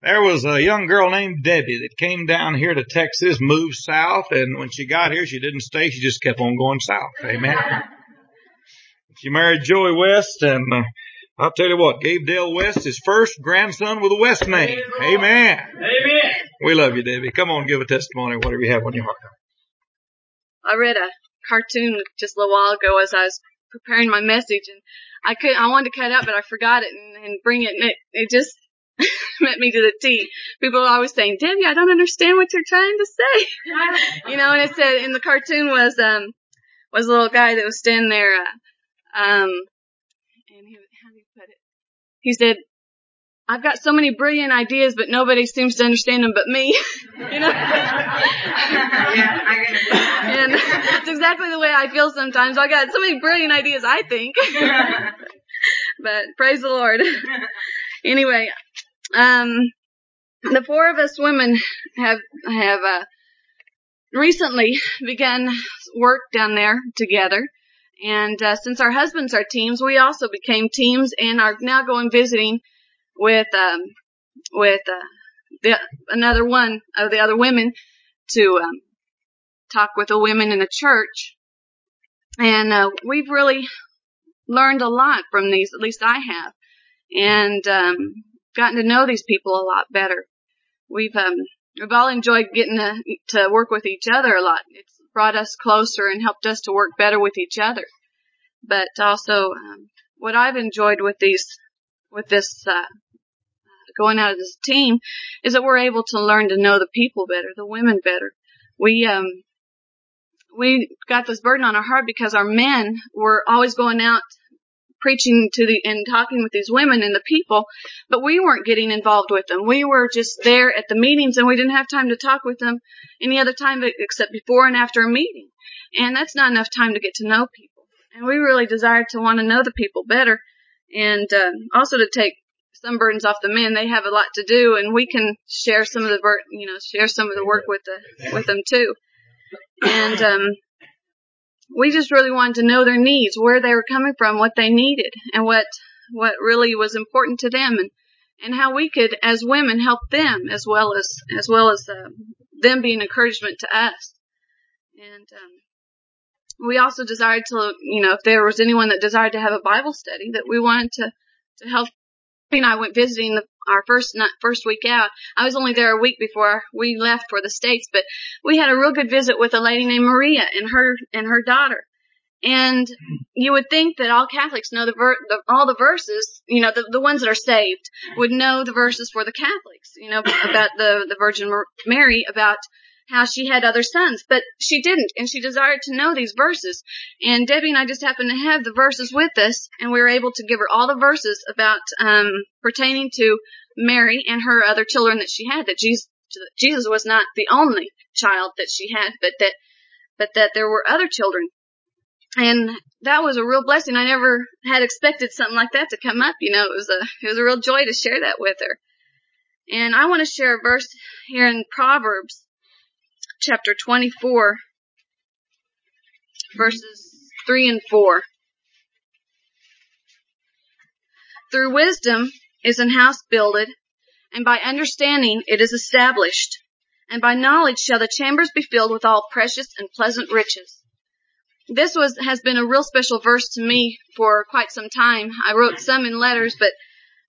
There was a young girl named Debbie that came down here to Texas, moved south, and when she got here, she didn't stay. She just kept on going south. Amen. She married Joey West, and I'll tell you what, gave Dale West his first grandson with a West name. Amen. Amen. We love you, Debbie. Come on, give a testimony, whatever you have on your heart. I read a cartoon just a little while ago as I was preparing my message, and I wanted to cut it out, but I forgot it and bring it, and it just met me to the T. People are always saying, Debbie, I don't understand what you're trying to say. And it said, in the cartoon was a little guy that was standing there, and how do you put it? He said, I've got so many brilliant ideas, but nobody seems to understand them but me. Yeah, I get it. And it's exactly the way I feel sometimes. I got so many brilliant ideas, I think. But praise the Lord. Anyway, the four of us women have recently begun work down there together. And since our husbands are teams, we also became teams and are now going visiting with another one of the other women to talk with the women in the church. And we've really learned a lot from these, at least I have, and gotten to know these people a lot better. We've all enjoyed getting to work with each other a lot. It's brought us closer and helped us to work better with each other. But also, what I've enjoyed with this going out of this team is that we're able to learn to know the people better, the women better. We got this burden on our heart because our men were always going out preaching and talking with these women and the people, but we weren't getting involved with them. We were just there at the meetings, and we didn't have time to talk with them any other time except before and after a meeting. And that's not enough time to get to know people. And we really desired to want to know the people better, and also to take some burdens off the men. They have a lot to do, and we can share some of the work with them too. And we just really wanted to know their needs, where they were coming from, what they needed, and what really was important to them, and how we could, as women, help them as well as them be an encouragement to us. And we also desired to, if there was anyone that desired to have a Bible study, that we wanted to help. I went visiting our first week out. I was only there a week before we left for the States, but we had a real good visit with a lady named Maria and her daughter. And you would think that all Catholics know all the verses, the ones that are saved would know the verses for the Catholics, about the Virgin Mary, about how she had other sons, but she didn't, and she desired to know these verses. And Debbie and I just happened to have the verses with us, and we were able to give her all the verses about pertaining to Mary and her other children that she had. That Jesus was not the only child that she had, but that there were other children. And that was a real blessing. I never had expected something like that to come up. It was a real joy to share that with her. And I want to share a verse here in Proverbs, chapter 24, verses 3 and 4. Through wisdom is an house builded, and by understanding it is established, and by knowledge shall the chambers be filled with all precious and pleasant riches. This has been a real special verse to me for quite some time. I wrote some in letters, but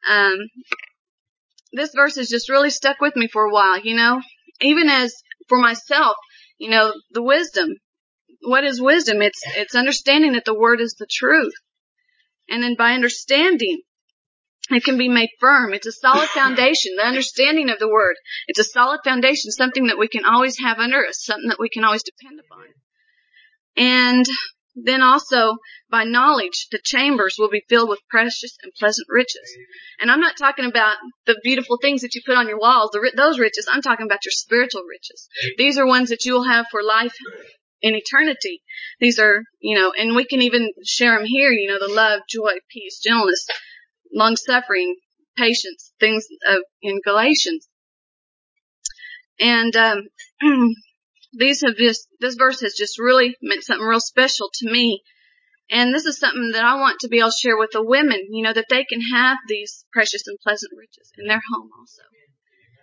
this verse has just really stuck with me for a while, even as for myself, the wisdom. What is wisdom? It's understanding that the word is the truth. And then by understanding, it can be made firm. It's a solid foundation. The understanding of the word. It's a solid foundation, something that we can always have under us, something that we can always depend upon. And then also, by knowledge, the chambers will be filled with precious and pleasant riches. And I'm not talking about the beautiful things that you put on your walls, those riches. I'm talking about your spiritual riches. These are ones that you will have for life in eternity. These are, and we can even share them here, the love, joy, peace, gentleness, long-suffering, patience, things in Galatians. And this verse has just really meant something real special to me. And this is something that I want to be able to share with the women, that they can have these precious and pleasant riches in their home also.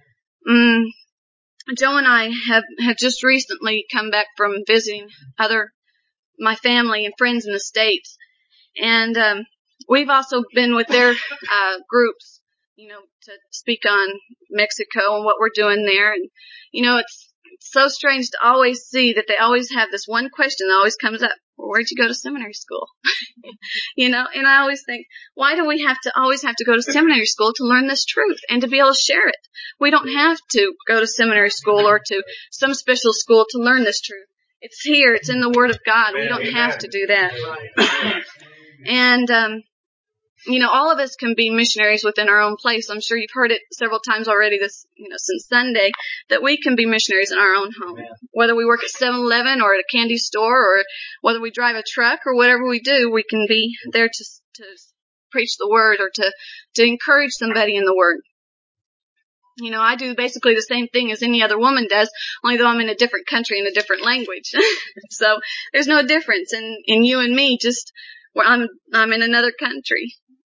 Joe and I have just recently come back from visiting my family and friends in the States. And we've also been with their groups, to speak on Mexico and what we're doing there. And, it's so strange to always see that they always have this one question that always comes up. Well, where'd you go to seminary school? And I always think, why do we always have to go to seminary school to learn this truth and to be able to share it? We don't have to go to seminary school or to some special school to learn this truth. It's here. It's in the Word of God. We don't have to do that. And, all of us can be missionaries within our own place. I'm sure you've heard it several times already since Sunday, that we can be missionaries in our own home. Whether we work at 7-Eleven or at a candy store, or whether we drive a truck or whatever we do, we can be there to preach the Word or to encourage somebody in the Word. I do basically the same thing as any other woman does, only though I'm in a different country and a different language. So there's no difference in you and me, just where I'm in another country.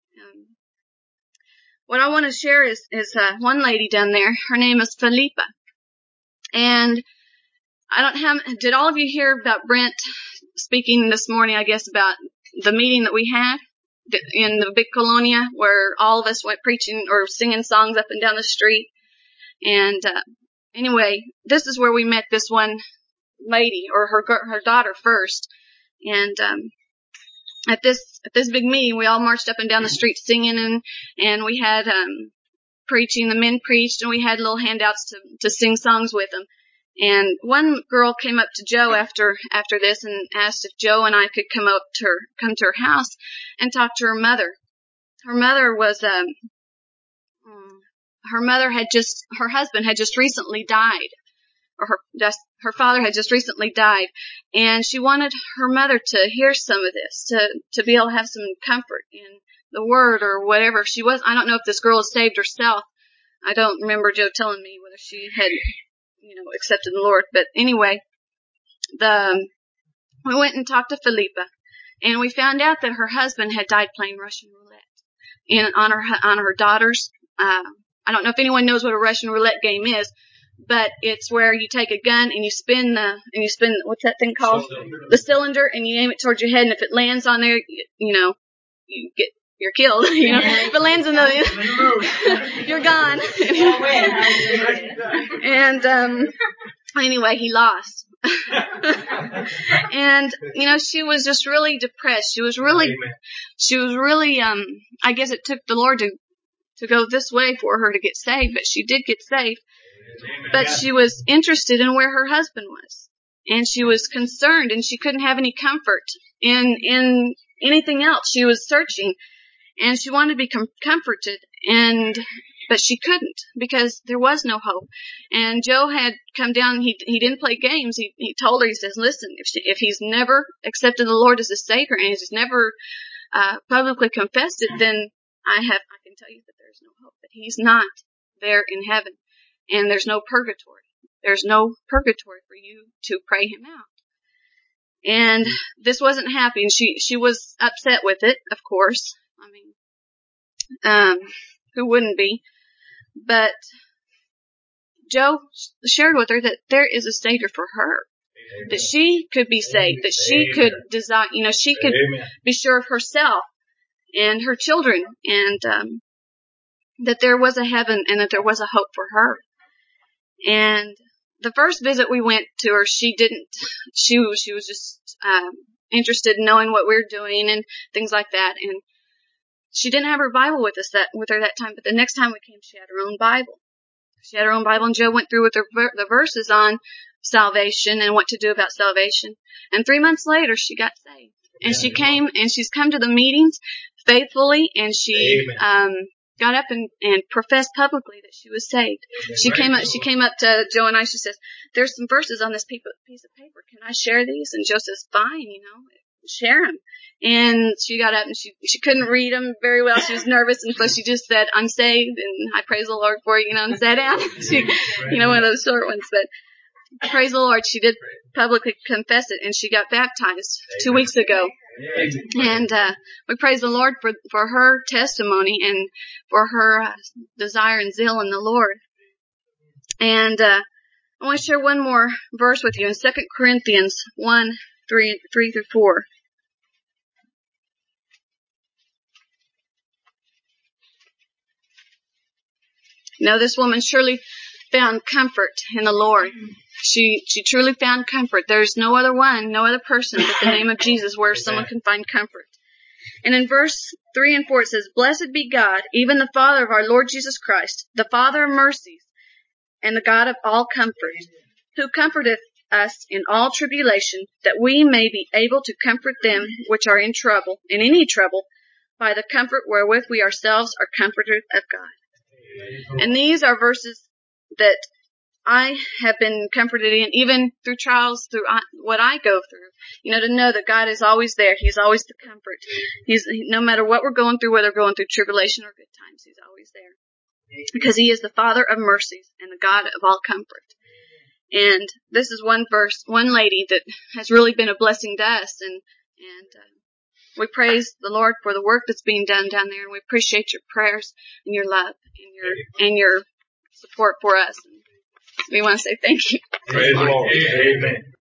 What I want to share is one lady down there. Her name is Felipa. And did all of you hear about Brent speaking this morning, I guess, about the meeting that we had in the big colonia where all of us went preaching or singing songs up and down the street? And anyway, this is where we met this one lady, or her daughter first. And at this big meeting, we all marched up and down the street singing, and we had preaching. The men preached, and we had little handouts to sing songs with them. And one girl came up to Joe after this and asked if Joe and I could come to her house and talk to her mother. Her mother was her husband had just recently died, or her father had just recently died, and she wanted her mother to hear some of this, to be able to have some comfort in the Word or whatever. I don't know if this girl is saved herself. I don't remember Joe telling me whether she had, accepted the Lord. But anyway, we went and talked to Felipa, and we found out that her husband had died playing Russian roulette on her daughter's. I don't know if anyone knows what a Russian roulette game is, but it's where you take a gun and you spin what's that thing called? The cylinder, and you aim it towards your head, and if it lands on there, you're killed. If it lands in you're gone. And anyway, he lost. And she was just really depressed. She was really I guess it took the Lord to go this way for her to get saved, but she did get saved. But she was interested in where her husband was, and she was concerned, and she couldn't have any comfort in anything else. She was searching, and she wanted to be comforted, but she couldn't, because there was no hope. And Joe had come down. He didn't play games. He told her, he says, listen, if he's never accepted the Lord as his Savior, and he's never publicly confessed it, then I can tell you that there's no hope, that he's not there in heaven, and there's no purgatory. There's no purgatory for you to pray him out. And this wasn't happy, and she was upset with it, of course. I mean, who wouldn't be? But Joe shared with her that there is a Savior for her, that she could be saved, that she could desire, she could be sure of herself and her children, and that there was a heaven and that there was a hope for her. And the first visit we went to her, she was just interested in knowing what we were doing and things like that. And she didn't have her Bible with her that time, but the next time we came, she had her own Bible. She had her own Bible, and Joe went through with her the verses on salvation and what to do about salvation. And 3 months later, she got saved. And she came, and she's come to the meetings faithfully, and she got up and professed publicly that she was saved. She came up to Joe and I. She says, "There's some verses on this piece of paper. Can I share these?" And Joe says, "Fine, share them." And she got up, and she couldn't read them very well. She was nervous, and so she just said, "I'm saved, and I praise the Lord for it," and sat down. She, one of those short ones, but praise the Lord, she did publicly confess it, and she got baptized 2 weeks ago. And we praise the Lord for her testimony and for her desire and zeal in the Lord. And I want to share one more verse with you in 2 Corinthians 1, 3 through 4. Now, this woman surely found comfort in the Lord. She truly found comfort. There's no other one, no other person but the name of Jesus where someone can find comfort. And in verse 3 and 4 it says, Blessed be God, even the Father of our Lord Jesus Christ, the Father of mercies, and the God of all comfort, who comforteth us in all tribulation, that we may be able to comfort them which are in any trouble, by the comfort wherewith we ourselves are comforted of God. And these are verses that I have been comforted in, even through trials, through what I go through. To know that God is always there. He's always the comfort. No matter what we're going through, whether we're going through tribulation or good times, He's always there. Because He is the Father of mercies and the God of all comfort. And this is one lady that has really been a blessing to us. And we praise the Lord for the work that's being done down there. And we appreciate your prayers and your love and your support for us. And we want to say thank you. Praise the Lord. Amen.